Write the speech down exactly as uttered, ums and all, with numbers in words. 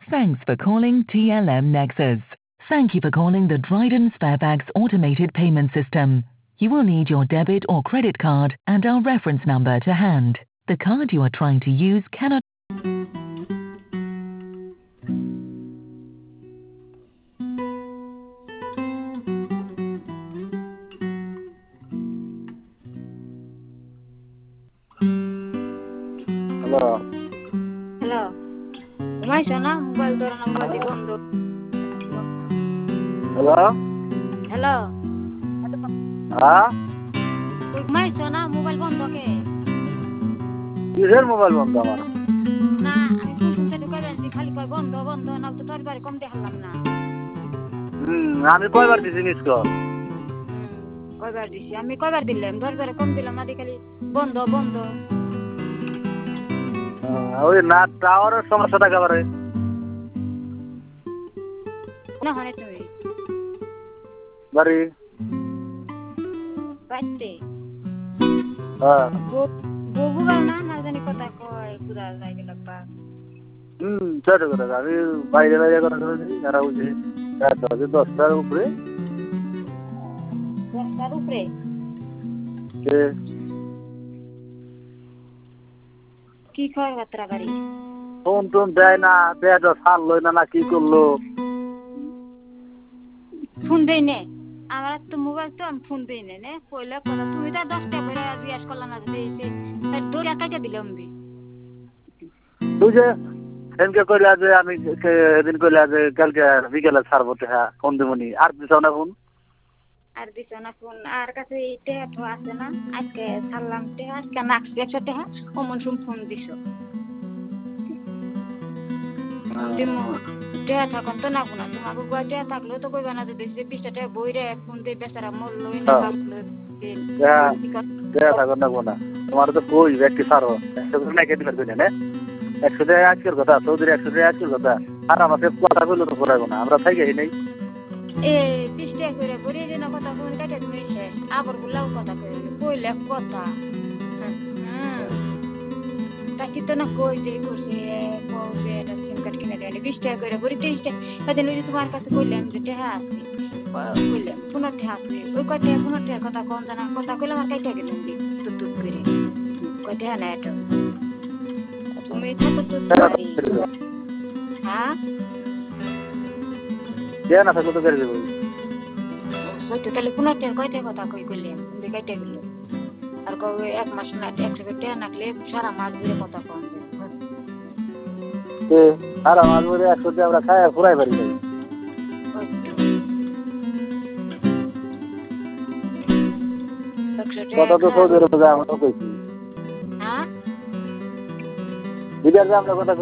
Thanks for calling T L M Nexus. Thank you for calling the Dryden Sparebags automated payment system. You will need your debit or credit card and our reference number to hand. The card you are trying to use cannot... Hello. Hello. Umaisha na mobile dora na mobile bondo. Hello? Hello. হ্যাঁ Umaisha na mobile bondo ke? কিসের mobile বন্ধ আমার? না আমি phone শুনতে ঢুকে যাচ্ছি খালি কয় বন্ধ বন্ধ না তো তোর বাড়ি কম দেখালাম না। হুম আমি কয়বার দিছি মিস কল? কয়বার দিছি আমি কয়বার দিলাম দশ বারে কম দিলাম না খালি বন্ধ বন্ধ। ওই না টাওয়ারের সমস্যা থাকে পারে। না হয় তুমি বাড়ি বাইতে হ্যাঁ ববু না না জানি কথা কয় পুরা যায় গেল পা হুম ছোট কথা আমি বাইরে বাইরে কথা বলছি যারা বুঝি দশটার উপরে দশটার উপরে কি কয় বাত্রা বাড়ি ফোন টোন দেয় না দেয় তো ছাড়লো না না কি করলো ফোন দেই নে আমার তো মোবাইল তো আমি ফোন দেই নে কইলে কথা তুমি তো দশটা করে জিজ্ঞাস করলা না দিয়েছে দৌড়া কাটে দিলাম দি তুই যে সেনকে কইলা যে আমি এদিন কইলা যে কালকে বিকেলে ছাড়বো হ্যাঁ ফোন দিবনি আর দিছ না ফোন আর দিছ না ফোন আর কাছে টেহা তো আছে না আজকে ছাড়লাম টেহা আজকে নাকছি একশো টেহা অমন সুম ফোন দিছ টেহা থাকুন তো না না তোমাকে বই টেহা থাকলেও তো কইবা না যে বিশটা টেহা বই রে ফোন দিয়ে বেচারা মরলই না টেহা থাকুন না না তোমার তো কই ব্যক্তি ছাড়ো একশো করে নাকি দিবার কই না একশো টাকা আজকের কথা চৌধুরী একশো টাকা আজকের কথা আর আমাকে কথা কইলে তো পড়াবো না আমরা থাকি নেই এ বিশটা করে বই রে না কথা ফোন কাটে তুমি শেষ আবার বললাও কথা কই কইলে কথা তাকি তো না কই যে করছে কইছে এটা সিম কার্ড কিনে দেয় বিশটা করে বই তিরিশ টাকা তাদের ওই তোমার কাছে কইলাম যে টাকা আছে কইলাম কোনো টাকা আছে ওই কথা কোনো টাকা কথা কোন জানা কথা কইলাম আর কাইটা গেলাম দি তুত তুত করে কই টাকা না এটা তুমি থাকো তো বাড়ি হ্যাঁ দেয়া না থাকলে তো করে দেবো সত্যি তাহলে কোনো টাকা কয়টা কথা কই কইলাম তুমি কাইটা গেল আর কই এক মাস না একশো টাকা নাকলে সারা মাস ধরে কথা কোন আর আমার ধরে একশো টাকা আমরা খাই ফুরাই পারি নাই কথা তো সৌদি আরবে আমরা কইছি হ্যাঁ বিদেশে আমরা কথা